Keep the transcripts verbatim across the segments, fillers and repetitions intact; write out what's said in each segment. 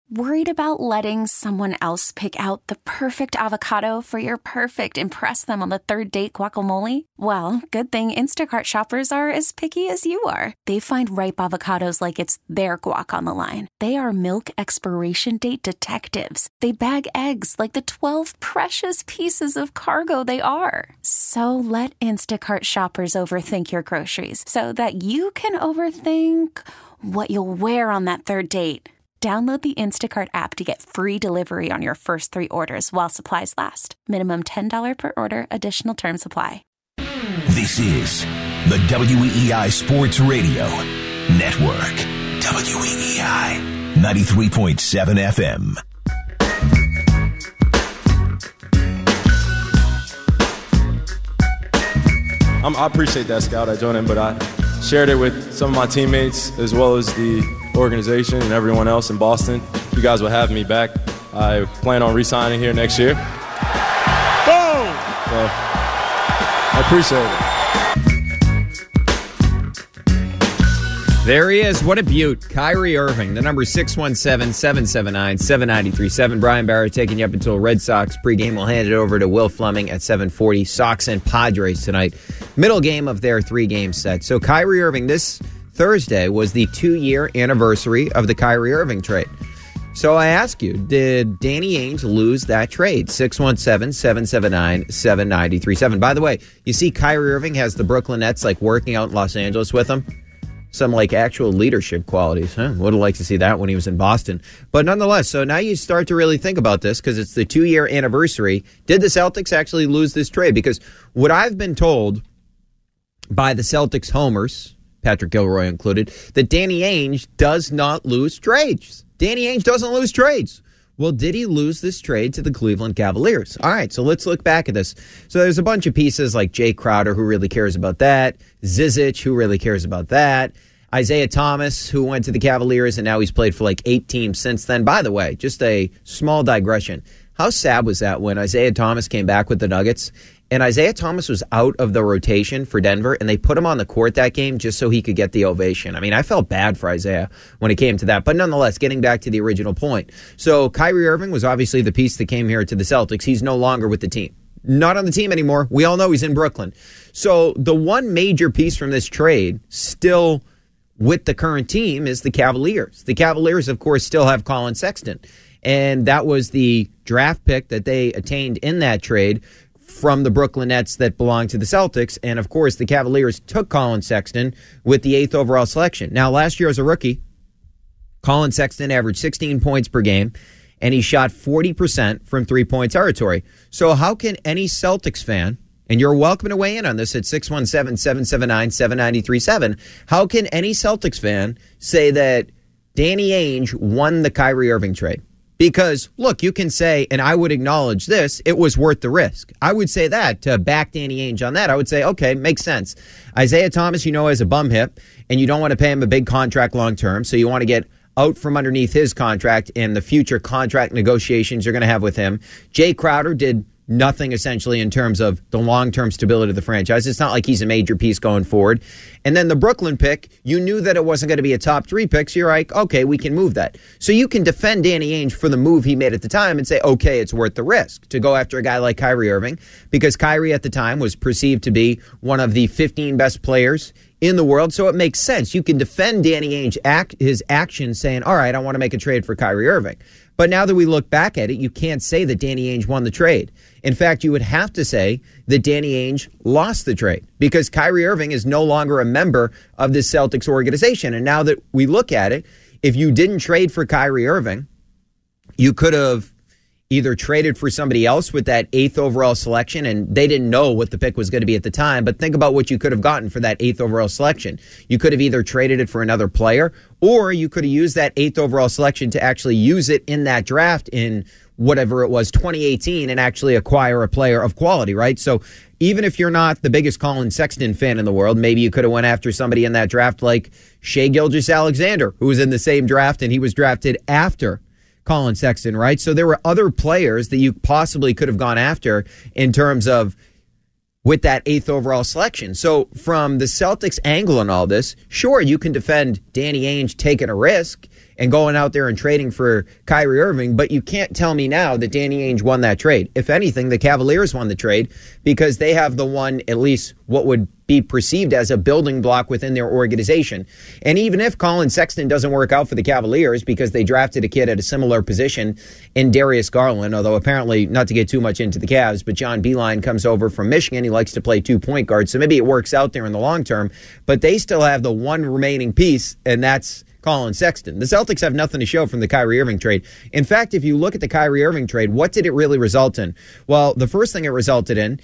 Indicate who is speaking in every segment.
Speaker 1: Worried about letting someone else pick out the perfect avocado for your perfect impress them on the third date guacamole? Well, good thing Instacart shoppers are as picky as you are. They find ripe avocados like it's their guac on the line. They are milk expiration date detectives. They bag eggs like the twelve precious pieces of cargo they are. So let Instacart shoppers overthink your groceries so that you can overthink what you'll wear on that third date. Download the Instacart app to get free delivery on your first three orders while supplies last. Minimum ten dollars per order. Additional terms apply.
Speaker 2: This is the W E E I Sports Radio Network. W E E I ninety-three point seven F M.
Speaker 3: I'm, I appreciate that, Scout. I joined in, but I shared it with some of my teammates as well as the organization and everyone else in Boston. You guys will have me back. I plan on re-signing here next year. Boom! So, I appreciate
Speaker 4: it. There he is. What a beaut. Kyrie Irving. The number six one seven, seven seven nine, seven nine three seven. Brian Barrett taking you up until Red Sox pregame. We'll hand it over to Will Fleming at seven forty. Sox and Padres tonight. Middle game of their three-game set. So Kyrie Irving, this Thursday was the two-year anniversary of the Kyrie Irving trade. So I ask you, did Danny Ainge lose that trade? six one seven, seven seven nine, seven nine three seven. By the way, you see Kyrie Irving has the Brooklyn Nets like working out in Los Angeles with him. Some like actual leadership qualities. Huh? Would have liked to see that when he was in Boston. But nonetheless, so now you start to really think about this because it's the two-year anniversary. Did the Celtics actually lose this trade? Because what I've been told by the Celtics homers, Patrick Gilroy included, that Danny Ainge does not lose trades. Danny Ainge doesn't lose trades. Well, did he lose this trade to the Cleveland Cavaliers? All right, so let's look back at this. So there's a bunch of pieces like Jay Crowder, who really cares about that. Zizic, who really cares about that. Isaiah Thomas, who went to the Cavaliers, and now he's played for like eight teams since then. By the way, just a small digression. How sad was that when Isaiah Thomas came back with the Nuggets? And Isaiah Thomas was out of the rotation for Denver, and they put him on the court that game just so he could get the ovation. I mean, I felt bad for Isaiah when it came to that. But nonetheless, getting back to the original point. So Kyrie Irving was obviously the piece that came here to the Celtics. He's no longer with the team. Not on the team anymore. We all know he's in Brooklyn. So the one major piece from this trade still with the current team is the Cavaliers. The Cavaliers, of course, still have Colin Sexton. And that was the draft pick that they attained in that trade from the Brooklyn Nets that belonged to the Celtics. And, of course, the Cavaliers took Colin Sexton with the eighth overall selection. Now, last year as a rookie, Colin Sexton averaged sixteen points per game, and he shot forty percent from three-point territory. So how can any Celtics fan, and you're welcome to weigh in on this at six one seven, seven seven nine, seven nine three seven, how can any Celtics fan say that Danny Ainge won the Kyrie Irving trade? Because, look, you can say, and I would acknowledge this, it was worth the risk. I would say that, to back Danny Ainge on that. I would say, okay, makes sense. Isaiah Thomas, you know, has a bum hip, and you don't want to pay him a big contract long term, so you want to get out from underneath his contract and the future contract negotiations you're going to have with him. Jay Crowder did nothing essentially in terms of the long-term stability of the franchise. It's not like he's a major piece going forward. And then the Brooklyn pick, you knew that it wasn't going to be a top three pick, so you're like, okay, we can move that. So you can defend Danny Ainge for the move he made at the time and say, okay, it's worth the risk to go after a guy like Kyrie Irving, because Kyrie at the time was perceived to be one of the fifteen best players in the world, so it makes sense. You can defend Danny Ainge act, his actions saying, all right, I want to make a trade for Kyrie Irving. But now that we look back at it, you can't say that Danny Ainge won the trade. In fact, you would have to say that Danny Ainge lost the trade because Kyrie Irving is no longer a member of the Celtics organization. And now that we look at it, if you didn't trade for Kyrie Irving, you could have either traded for somebody else with that eighth overall selection, and they didn't know what the pick was going to be at the time, but think about what you could have gotten for that eighth overall selection. You could have either traded it for another player, or you could have used that eighth overall selection to actually use it in that draft in whatever it was, twenty eighteen, and actually acquire a player of quality, right? So even if you're not the biggest Colin Sexton fan in the world, maybe you could have went after somebody in that draft like Shai Gilgeous-Alexander, who was in the same draft, and he was drafted after Colin Sexton, right? So there were other players that you possibly could have gone after in terms of with that eighth overall selection. So from the Celtics angle on all this, sure, you can defend Danny Ainge taking a risk and going out there and trading for Kyrie Irving, but you can't tell me now that Danny Ainge won that trade. If anything, the Cavaliers won the trade because they have the one, at least what would be perceived as a building block within their organization. And even if Colin Sexton doesn't work out for the Cavaliers because they drafted a kid at a similar position in Darius Garland, although apparently, not to get too much into the Cavs, but John Beilein comes over from Michigan. He likes to play two point guard, so maybe it works out there in the long term, but they still have the one remaining piece, and that's Colin Sexton. The Celtics have nothing to show from the Kyrie Irving trade. In fact, if you look at the Kyrie Irving trade, what did it really result in? Well, the first thing it resulted in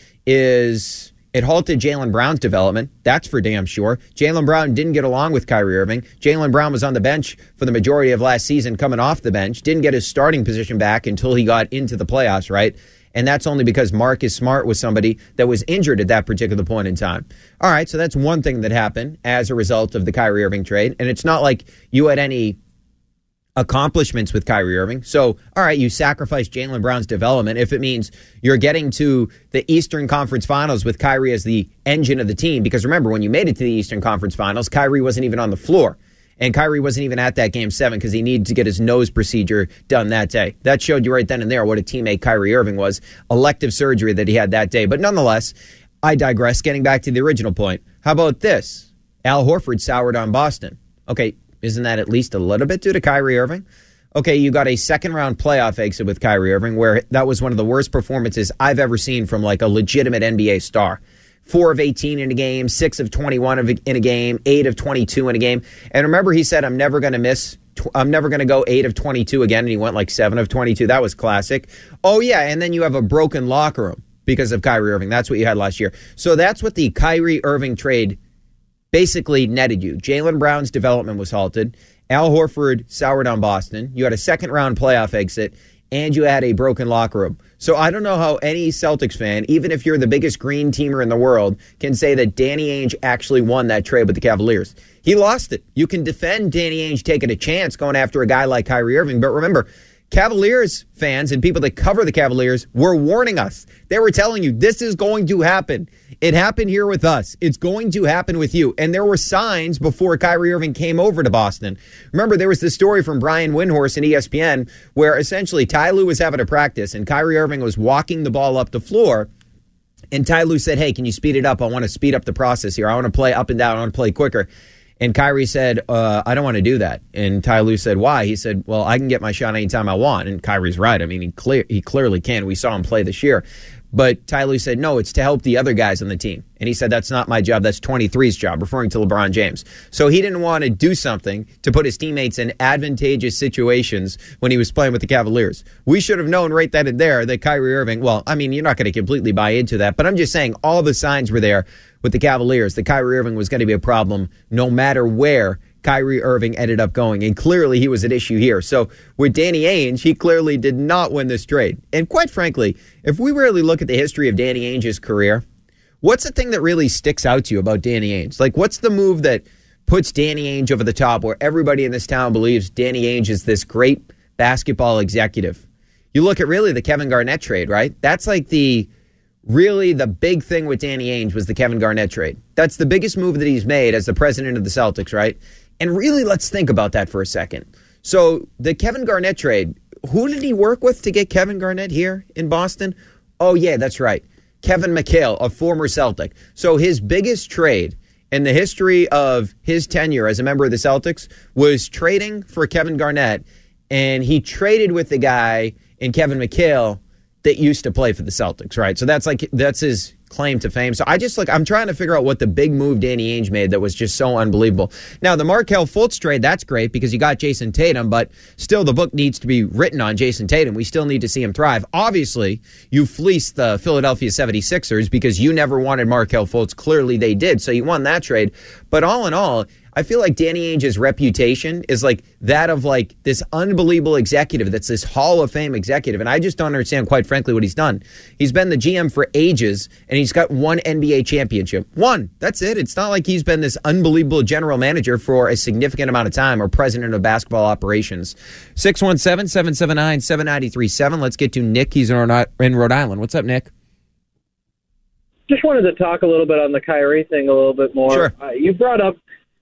Speaker 4: is it halted Jaylen Brown's development. That's for damn sure. Jaylen Brown didn't get along with Kyrie Irving. Jaylen Brown was on the bench for the majority of last season, coming off the bench. Didn't get his starting position back until he got into the playoffs, right? And that's only because Marcus Smart was somebody that was injured at that particular point in time. All right, so that's one thing that happened as a result of the Kyrie Irving trade. And it's not like you had any accomplishments with Kyrie Irving. So, all right, you sacrifice Jaylen Brown's development if it means you're getting to the Eastern Conference Finals with Kyrie as the engine of the team. Because remember, when you made it to the Eastern Conference Finals, Kyrie wasn't even on the floor. And Kyrie wasn't even at that game seven because he needed to get his nose procedure done that day. That showed you right then and there what a teammate Kyrie Irving was. Elective surgery that he had that day. But nonetheless, I digress. Getting back to the original point. How about this? Al Horford soured on Boston. Okay, isn't that at least a little bit due to Kyrie Irving? Okay, you got a second-round playoff exit with Kyrie Irving where that was one of the worst performances I've ever seen from like a legitimate N B A star. Four of eighteen in a game, six of twenty-one in a game, eight of twenty-two in a game. And remember, he said, I'm never going to miss, I'm never going to go eight of twenty-two again. And he went like seven of twenty-two. That was classic. Oh, yeah. And then you have a broken locker room because of Kyrie Irving. That's what you had last year. So that's what the Kyrie Irving trade basically netted you. Jaylen Brown's development was halted. Al Horford soured on Boston. You had a second round playoff exit. And you had a broken locker room. So I don't know how any Celtics fan, even if you're the biggest green teamer in the world, can say that Danny Ainge actually won that trade with the Cavaliers. He lost it. You can defend Danny Ainge taking a chance going after a guy like Kyrie Irving. But remember, Cavaliers fans and people that cover the Cavaliers were warning us. They were telling you, this is going to happen. It happened here with us. It's going to happen with you. And there were signs before Kyrie Irving came over to Boston. Remember, there was this story from Brian Windhorst in E S P N where essentially Ty Lue was having a practice and Kyrie Irving was walking the ball up the floor. And Ty Lue said, hey, can you speed it up? I want to speed up the process here. I want to play up and down. I want to play quicker. And Kyrie said, uh, I don't want to do that. And Ty Lue said, why? He said, well, I can get my shot anytime I want. And Kyrie's right. I mean, he clear he clearly can. We saw him play this year. But Ty Lue said, no, it's to help the other guys on the team. And he said, that's not my job. That's twenty-three's job, referring to LeBron James. So he didn't want to do something to put his teammates in advantageous situations when he was playing with the Cavaliers. We should have known right then and there that Kyrie Irving, well, I mean, you're not going to completely buy into that. But I'm just saying all the signs were there with the Cavaliers that Kyrie Irving was going to be a problem no matter where Kyrie Irving ended up going. And clearly he was at issue here. So with Danny Ainge, he clearly did not win this trade. And quite frankly, if we really look at the history of Danny Ainge's career, what's the thing that really sticks out to you about Danny Ainge? Like, what's the move that puts Danny Ainge over the top where everybody in this town believes Danny Ainge is this great basketball executive? You look at really the Kevin Garnett trade, right? That's like the really the big thing with Danny Ainge was the Kevin Garnett trade. That's the biggest move that he's made as the president of the Celtics, right? And really, let's think about that for a second. So the Kevin Garnett trade, who did he work with to get Kevin Garnett here in Boston? Oh, yeah, that's right. Kevin McHale, a former Celtic. So his biggest trade in the history of his tenure as a member of the Celtics was trading for Kevin Garnett. And he traded with the guy in Kevin McHale that used to play for the Celtics, right? So that's like, that's his claim to fame. So I just like, I'm trying to figure out what the big move Danny Ainge made that was just so unbelievable. Now, the Markelle Fultz trade, that's great because you got Jason Tatum, but still the book needs to be written on Jason Tatum. We still need to see him thrive. Obviously, you fleeced the Philadelphia seventy-sixers because you never wanted Markelle Fultz. Clearly they did, so you won that trade. But all in all, I feel like Danny Ainge's reputation is like that of like this unbelievable executive that's this Hall of Fame executive. And I just don't understand, quite frankly, what he's done. He's been the G M for ages, and he's got one N B A championship. One. That's it. It's not like he's been this unbelievable general manager for a significant amount of time or president of basketball operations. six one seven, seven seven nine, seven nine three seven. Let's get to Nick. He's in Rhode Island. What's up, Nick?
Speaker 5: Just wanted to talk a little bit on the Kyrie thing a little bit more.
Speaker 4: Sure.
Speaker 5: Uh, you brought up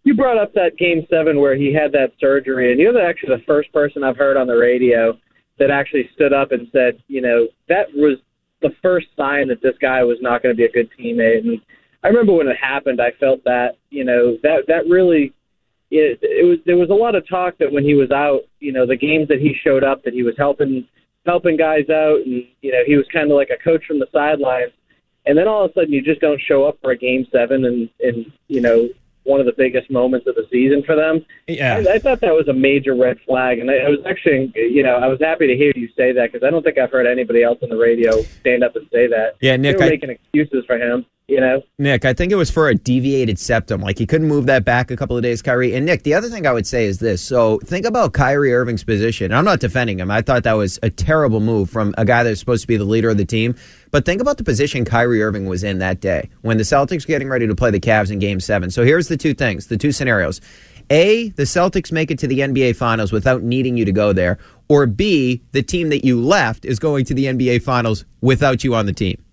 Speaker 5: you brought up that game seven where he had that surgery, and you're actually the first person I've heard on the radio that actually stood up and said, you know, that was the first sign that this guy was not going to be a good teammate. And I remember when it happened, I felt that, you know, that that really, it, it was there was a lot of talk that when he was out, you know, the games that he showed up, that he was helping helping guys out, and, you know, he was kind of like a coach from the sidelines. And then all of a sudden you just don't show up for a game seven and, and you know, one of the biggest moments of the season for them.
Speaker 4: Yeah.
Speaker 5: I, I thought that was a major red flag. And I, I was actually, you know, I was happy to hear you say that, because I don't think I've heard anybody else on the radio stand up and say that.
Speaker 4: Yeah, Nick,
Speaker 5: they were
Speaker 4: I,
Speaker 5: making excuses for him, you know?
Speaker 4: Nick, I think it was for a deviated septum. Like, he couldn't move that back a couple of days, Kyrie. And, Nick, the other thing I would say is this. So think about Kyrie Irving's position. I'm not defending him. I thought that was a terrible move from a guy that's supposed to be the leader of the team. But think about the position Kyrie Irving was in that day when the Celtics were getting ready to play the Cavs in Game seven. So here's the two things, the two scenarios. A, the Celtics make it to the N B A Finals without needing you to go there. Or B, the team that you left is going to the N B A Finals without you on the team.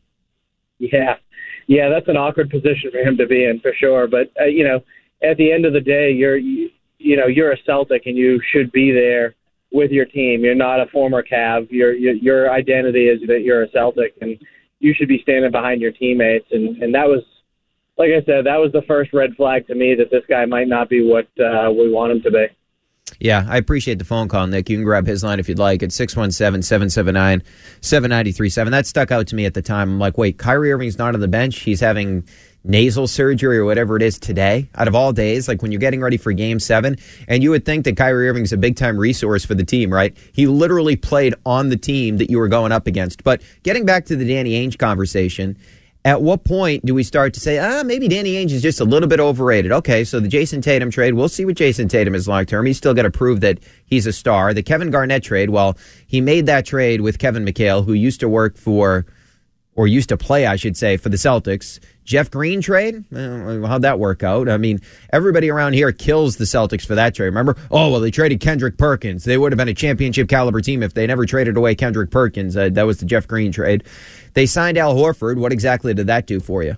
Speaker 5: Yeah. Yeah, that's an awkward position for him to be in, for sure. But, uh, you know, at the end of the day, you're, you, you know, you're a Celtic and you should be there with your team. You're not a former Cav. Your, your your identity is that you're a Celtic, and you should be standing behind your teammates. And, and that was, like I said, that was the first red flag to me that this guy might not be what uh, we want him to be.
Speaker 4: Yeah, I appreciate the phone call, Nick. You can grab his line if you'd like. It's six one seven, seven seven nine, seven nine three seven. That stuck out to me at the time. I'm like, wait, Kyrie Irving's not on the bench. He's having nasal surgery or whatever it is today, out of all days, like when you're getting ready for Game seven. And you would think that Kyrie Irving's a big-time resource for the team, right? He literally played on the team that you were going up against. But getting back to the Danny Ainge conversation, at what point do we start to say, ah, maybe Danny Ainge is just a little bit overrated? Okay, so the Jason Tatum trade, we'll see what Jason Tatum is long-term. He's still got to prove that he's a star. The Kevin Garnett trade, well, he made that trade with Kevin McHale, who used to work for, or used to play, I should say, for the Celtics. Jeff Green trade? Well, how'd that work out? I mean, everybody around here kills the Celtics for that trade. Remember? Oh, well, they traded Kendrick Perkins. They would have been a championship caliber team if they never traded away Kendrick Perkins. Uh, that was the Jeff Green trade. They signed Al Horford. What exactly did that do for you?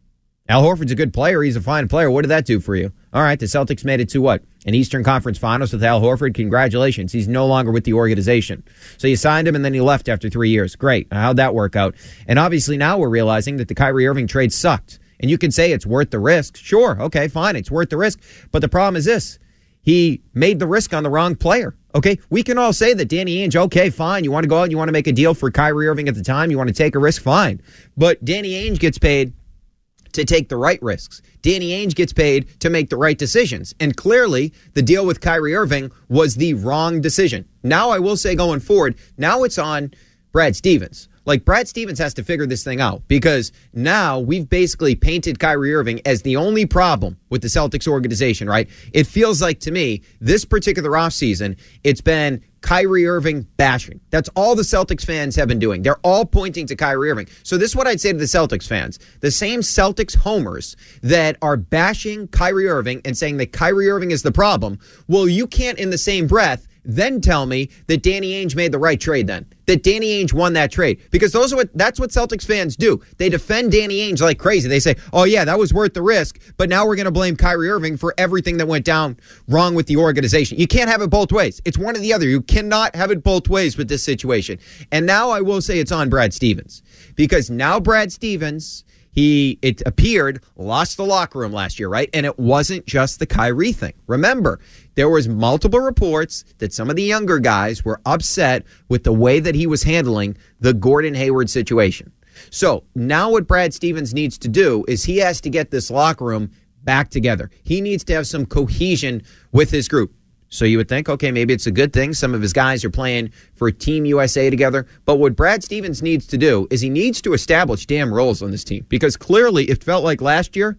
Speaker 4: Al Horford's a good player. He's a fine player. What did that do for you? All right, the Celtics made it to what? An Eastern Conference Finals with Al Horford. Congratulations. He's no longer with the organization. So you signed him and then he left after three years. Great. How'd that work out? And obviously now we're realizing that the Kyrie Irving trade sucked. And you can say it's worth the risk. Sure, okay, fine, it's worth the risk. But the problem is this. He made the risk on the wrong player. Okay, we can all say that Danny Ainge, okay, fine, you want to go out and you want to make a deal for Kyrie Irving at the time, you want to take a risk, fine. But Danny Ainge gets paid to take the right risks. Danny Ainge gets paid to make the right decisions. And clearly, the deal with Kyrie Irving was the wrong decision. Now, I will say going forward, now it's on Brad Stevens. Like, Brad Stevens has to figure this thing out, because now we've basically painted Kyrie Irving as the only problem with the Celtics organization, right? It feels like, to me, this particular offseason, it's been Kyrie Irving bashing. That's all the Celtics fans have been doing. They're all pointing to Kyrie Irving. So this is what I'd say to the Celtics fans. The same Celtics homers that are bashing Kyrie Irving and saying that Kyrie Irving is the problem, well, you can't in the same breath then tell me that Danny Ainge made the right trade then. That Danny Ainge won that trade. Because those are what that's what Celtics fans do. They defend Danny Ainge like crazy. They say, oh yeah, that was worth the risk, but now we're going to blame Kyrie Irving for everything that went down wrong with the organization. You can't have it both ways. It's one or the other. You cannot have it both ways with this situation. And now I will say it's on Brad Stevens. Because now Brad Stevens, he, it appeared, lost the locker room last year, right? And it wasn't just the Kyrie thing. Remember, there was multiple reports that some of the younger guys were upset with the way that he was handling the Gordon Hayward situation. So now what Brad Stevens needs to do is he has to get this locker room back together. He needs to have some cohesion with his group. So you would think, okay, maybe it's a good thing. Some of his guys are playing for Team U S A together. But what Brad Stevens needs to do is he needs to establish damn roles on this team. Because clearly it felt like last year,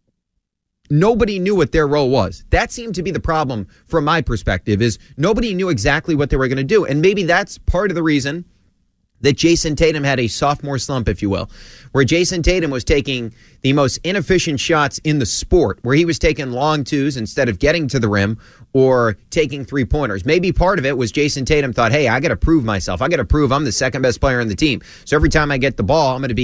Speaker 4: nobody knew what their role was. That seemed to be the problem from my perspective, is nobody knew exactly what they were going to do. And maybe that's part of the reason that Jason Tatum had a sophomore slump, if you will, where Jason Tatum was taking the most inefficient shots in the sport, where he was taking long twos instead of getting to the rim or taking three-pointers. Maybe part of it was Jason Tatum thought, hey, I got to prove myself. I got to prove I'm the second best player on the team. So every time I get the ball, I'm going to be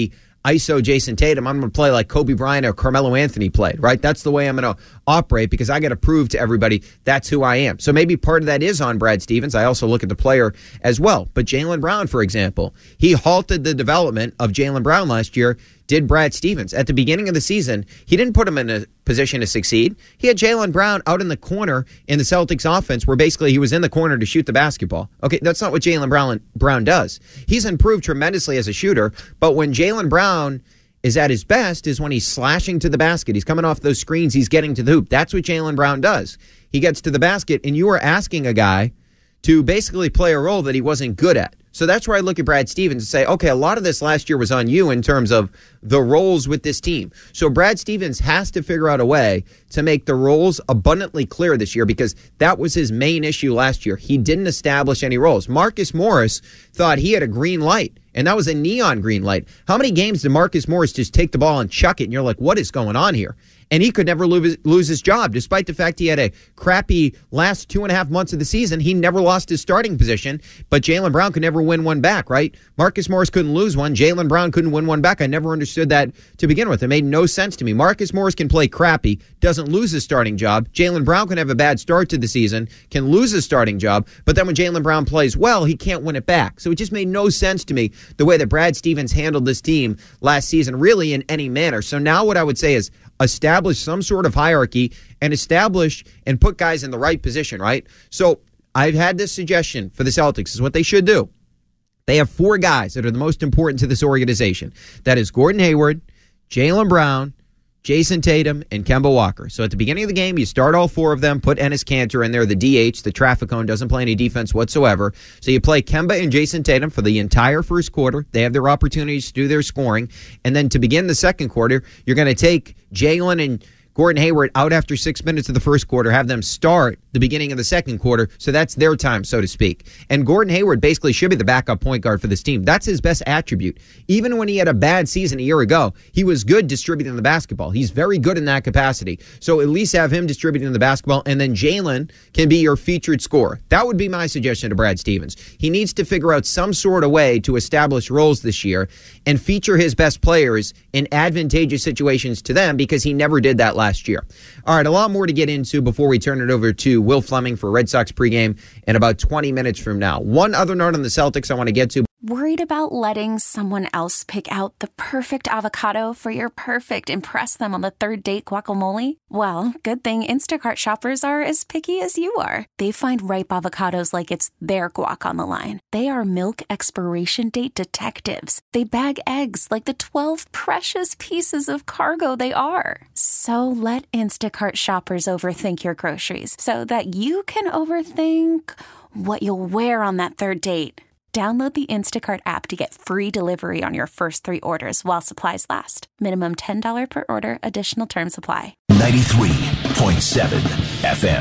Speaker 4: I S O Jason Tatum, I'm going to play like Kobe Bryant or Carmelo Anthony played, right? That's the way I'm going to operate because I got to prove to everybody that's who I am. So maybe part of that is on Brad Stevens. I also look at the player as well. But Jaylen Brown, for example, he halted the development of Jaylen Brown last year. Did Brad Stevens. At the beginning of the season, he didn't put him in a position to succeed. He had Jaylen Brown out in the corner in the Celtics offense where basically he was in the corner to shoot the basketball. Okay, that's not what Jaylen Brown, Brown does. He's improved tremendously as a shooter, but when Jaylen Brown is at his best is when he's slashing to the basket. He's coming off those screens. He's getting to the hoop. That's what Jaylen Brown does. He gets to the basket, and you are asking a guy to basically play a role that he wasn't good at. So that's where I look at Brad Stevens and say, okay, a lot of this last year was on you in terms of the roles with this team. So Brad Stevens has to figure out a way to make the roles abundantly clear this year because that was his main issue last year. He didn't establish any roles. Marcus Morris thought he had a green light, and that was a neon green light. How many games did Marcus Morris just take the ball and chuck it, and you're like, what is going on here? And he could never lose, lose his job. Despite the fact he had a crappy last two and a half months of the season, he never lost his starting position, but Jaylen Brown could never win one back, right? Marcus Morris couldn't lose one. Jaylen Brown couldn't win one back. I never understood that to begin with. It made no sense to me. Marcus Morris can play crappy, doesn't lose his starting job. Jaylen Brown can have a bad start to the season, can lose his starting job, but then when Jaylen Brown plays well, he can't win it back. So it just made no sense to me the way that Brad Stevens handled this team last season, really in any manner. So now what I would say is, establish some sort of hierarchy and establish and put guys in the right position, right? So I've had this suggestion for the Celtics. This is what they should do. They have four guys that are the most important to this organization. That is Gordon Hayward, Jaylen Brown, Jason Tatum, and Kemba Walker. So at the beginning of the game, you start all four of them, put Enes Kanter in there, the D H, the traffic cone, doesn't play any defense whatsoever. So you play Kemba and Jason Tatum for the entire first quarter. They have their opportunities to do their scoring. And then to begin the second quarter, you're going to take Jaylen and Gordon Hayward out after six minutes of the first quarter, have them start the beginning of the second quarter, so that's their time, so to speak. And Gordon Hayward basically should be the backup point guard for this team. That's his best attribute. Even when he had a bad season a year ago, he was good distributing the basketball. He's very good in that capacity. So at least have him distributing the basketball, and then Jaylen can be your featured scorer. That would be my suggestion to Brad Stevens. He needs to figure out some sort of way to establish roles this year and feature his best players in advantageous situations to them because he never did that last year. All right, a lot more to get into before we turn it over to Will Fleming for Red Sox pregame in about twenty minutes from now. One other note on the Celtics I want to get to.
Speaker 1: Worried about letting someone else pick out the perfect avocado for your perfect impress them on the third date guacamole? Well, good thing Instacart shoppers are as picky as you are. They find ripe avocados like it's their guac on the line. They are milk expiration date detectives. They bag eggs like the twelve precious pieces of cargo they are. So let Instacart shoppers overthink your groceries so that you can overthink what you'll wear on that third date. Download the Instacart app to get free delivery on your first three orders while supplies last. Minimum ten dollars per order. Additional terms apply.
Speaker 2: ninety-three point seven F M.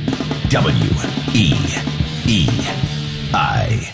Speaker 2: W E E I.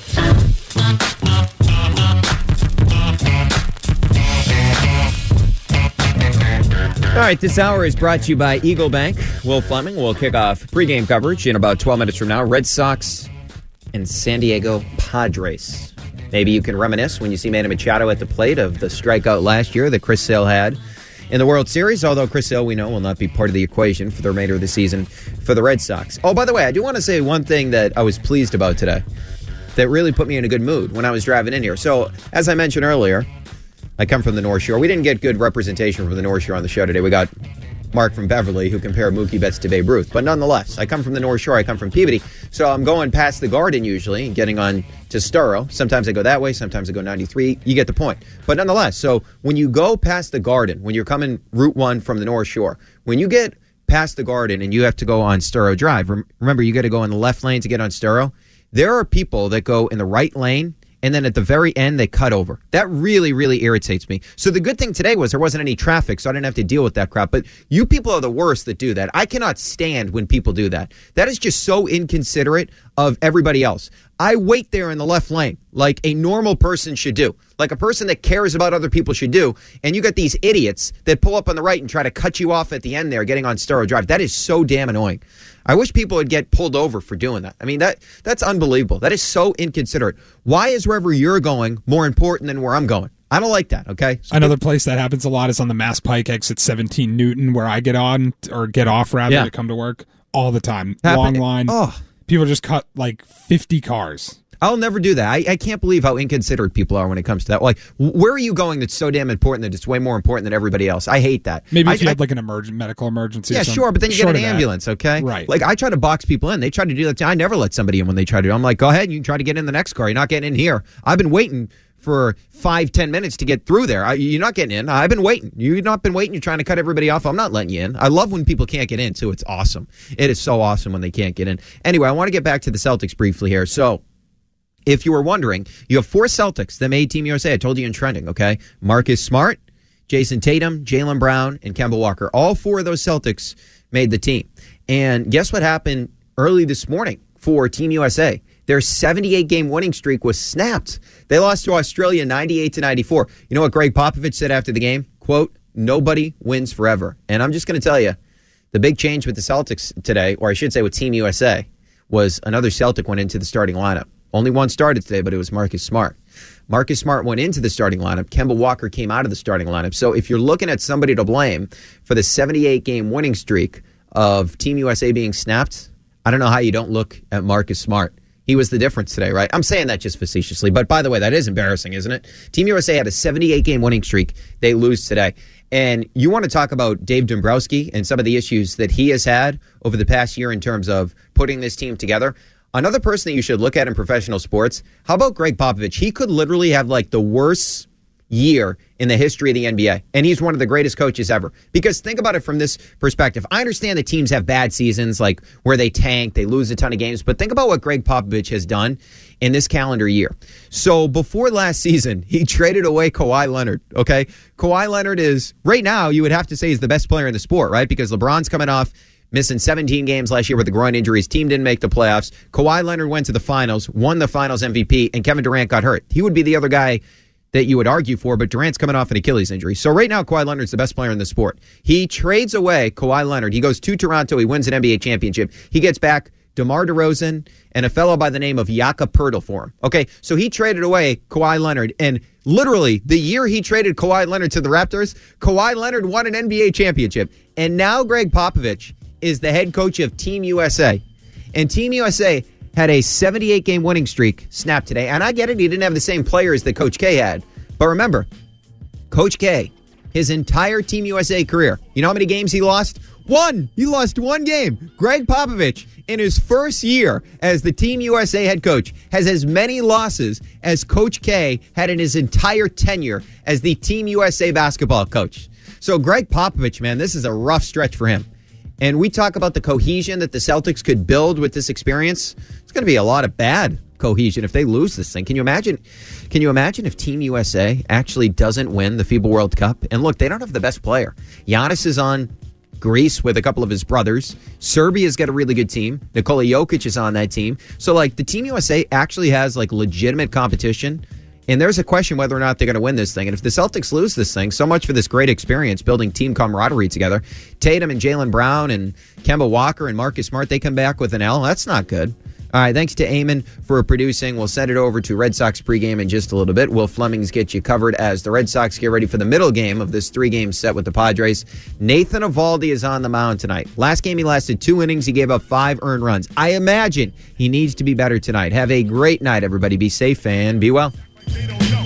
Speaker 4: All right, this hour is brought to you by Eagle Bank. Will Fleming will kick off pregame coverage in about twelve minutes from now. Red Sox and San Diego Padres. Maybe you can reminisce when you see Manny Machado at the plate of the strikeout last year that Chris Sale had in the World Series, although Chris Sale, we know, will not be part of the equation for the remainder of the season for the Red Sox. Oh, by the way, I do want to say one thing that I was pleased about today that really put me in a good mood when I was driving in here. So, as I mentioned earlier, I come from the North Shore. We didn't get good representation from the North Shore on the show today. We got Mark from Beverly, who compared Mookie Betts to Babe Ruth. But nonetheless, I come from the North Shore. I come from Peabody. So I'm going past the Garden usually and getting on to Sturrow. Sometimes I go that way. Sometimes I go ninety-three. You get the point. But nonetheless, so when you go past the Garden, when you're coming Route one from the North Shore, when you get past the Garden and you have to go on Sturrow Drive, remember, you got to go in the left lane to get on Sturrow. There are people that go in the right lane, and then at the very end, they cut over. That really, really irritates me. So the good thing today was there wasn't any traffic, so I didn't have to deal with that crap. But you people are the worst that do that. I cannot stand when people do that. That is just so inconsiderate of everybody else. I wait there in the left lane like a normal person should do, like a person that cares about other people should do. And you got these idiots that pull up on the right and try to cut you off at the end there getting on Sturrow Drive. That is so damn annoying. I wish people would get pulled over for doing that. I mean, that that's unbelievable. That is so inconsiderate. Why is wherever you're going more important than where I'm going? I don't like that, okay? So
Speaker 6: Another place that happens a lot is on the Mass Pike exit seventeen Newton, where I get on, or get off, rather,
Speaker 4: Yeah.
Speaker 6: to come to work all the time.
Speaker 4: Happen-
Speaker 6: Long line.
Speaker 4: Oh.
Speaker 6: People just cut like fifty cars.
Speaker 4: I'll never do that. I, I can't believe how inconsiderate people are when it comes to that. Like, where are you going that's so damn important that it's way more important than everybody else? I hate that.
Speaker 6: Maybe
Speaker 4: I,
Speaker 6: if you
Speaker 4: I,
Speaker 6: had like an emergent medical emergency.
Speaker 4: Yeah,
Speaker 6: or something.
Speaker 4: sure, but then you
Speaker 6: Short
Speaker 4: get
Speaker 6: of
Speaker 4: an
Speaker 6: that.
Speaker 4: ambulance, okay?
Speaker 6: Right.
Speaker 4: Like, I try to box people in. They try to do that. I never let somebody in when they try to. I'm like, go ahead, you can try to get in the next car. You're not getting in here. I've been waiting for five, ten minutes to get through there. I, you're not getting in. I've been waiting. You've not been waiting. You're trying to cut everybody off. I'm not letting you in. I love when people can't get in, too. It's awesome. It is so awesome when they can't get in. Anyway, I want to get back to the Celtics briefly here. So, if you were wondering, you have four Celtics that made Team U S A. I told you in trending, okay? Marcus Smart, Jason Tatum, Jaylen Brown, and Kemba Walker. All four of those Celtics made the team. And guess what happened early this morning for Team U S A? Their seventy-eight game winning streak was snapped. They lost to Australia ninety-eight to ninety-four. You know what Greg Popovich said after the game? Quote, nobody wins forever. And I'm just going to tell you, the big change with the Celtics today, or I should say with Team U S A, was another Celtic went into the starting lineup. Only one started today, but it was Marcus Smart. Marcus Smart went into the starting lineup. Kemba Walker came out of the starting lineup. So if you're looking at somebody to blame for the seventy-eight game winning streak of Team U S A being snapped, I don't know how you don't look at Marcus Smart. He was the difference today, right? I'm saying that just facetiously. But by the way, that is embarrassing, isn't it? Team U S A had a seventy-eight game winning streak. They lose today. And you want to talk about Dave Dombrowski and some of the issues that he has had over the past year in terms of putting this team together. Another person that you should look at in professional sports, how about Greg Popovich? He could literally have like the worst year in the history of the N B A, and he's one of the greatest coaches ever. Because think about it from this perspective. I understand that teams have bad seasons, like where they tank, they lose a ton of games, but think about what Greg Popovich has done in this calendar year. So before last season, he traded away Kawhi Leonard, okay? Kawhi Leonard is, right now, you would have to say he's the best player in the sport, right? Because LeBron's coming off missing seventeen games last year with a groin injury. His team didn't make the playoffs. Kawhi Leonard went to the finals, won the finals M V P, and Kevin Durant got hurt. He would be the other guy that you would argue for, but Durant's coming off an Achilles injury. So right now, Kawhi Leonard's the best player in the sport. He trades away Kawhi Leonard. He goes to Toronto. He wins an N B A championship. He gets back DeMar DeRozan and a fellow by the name of Jakob Poeltl for him. Okay, so he traded away Kawhi Leonard, and literally the year he traded Kawhi Leonard to the Raptors, Kawhi Leonard won an N B A championship. And now Greg Popovich is the head coach of Team U S A. And Team U S A had a seventy-eight game winning streak snap today. And I get it, he didn't have the same players that Coach K had. But remember, Coach K, his entire Team U S A career, you know how many games he lost? One. He lost one game. Greg Popovich, in his first year as the Team U S A head coach, has as many losses as Coach K had in his entire tenure as the Team U S A basketball coach. So Greg Popovich, man, this is a rough stretch for him. And we talk about the cohesion that the Celtics could build with this experience. It's going to be a lot of bad cohesion if they lose this thing. Can you imagine? Can you imagine if Team U S A actually doesn't win the FIBA World Cup? And look, they don't have the best player. Giannis is on Greece with a couple of his brothers. Serbia's got a really good team. Nikola Jokic is on that team. So, like, the Team U S A actually has, like, legitimate competition. And there's a question whether or not they're going to win this thing. And if the Celtics lose this thing, so much for this great experience building team camaraderie together. Tatum and Jaylen Brown and Kemba Walker and Marcus Smart, they come back with an L. That's not good. All right, thanks to Eamon for producing. We'll send it over to Red Sox pregame in just a little bit. Will Flemings get you covered as the Red Sox get ready for the middle game of this three-game set with the Padres. Nathan Eovaldi is on the mound tonight. Last game he lasted two innings. He gave up five earned runs. I imagine he needs to be better tonight. Have a great night, everybody. Be safe and be well.
Speaker 7: They don't know.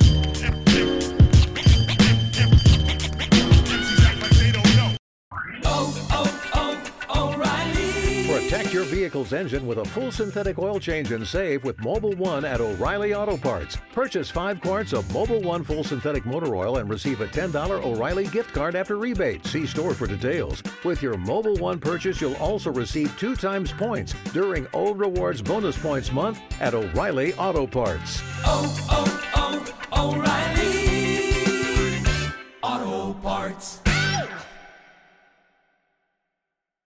Speaker 7: Oh, oh, oh, O'Reilly.
Speaker 8: Protect your vehicle's engine with a full synthetic oil change and save with Mobil one at O'Reilly Auto Parts. Purchase five quarts of Mobil one full synthetic motor oil and receive a ten dollars O'Reilly gift card after rebate. See store for details. With your Mobil one purchase, you'll also receive two times points during O Rewards Bonus Points Month at O'Reilly Auto Parts.
Speaker 7: Oh, oh, oh, O'Reilly.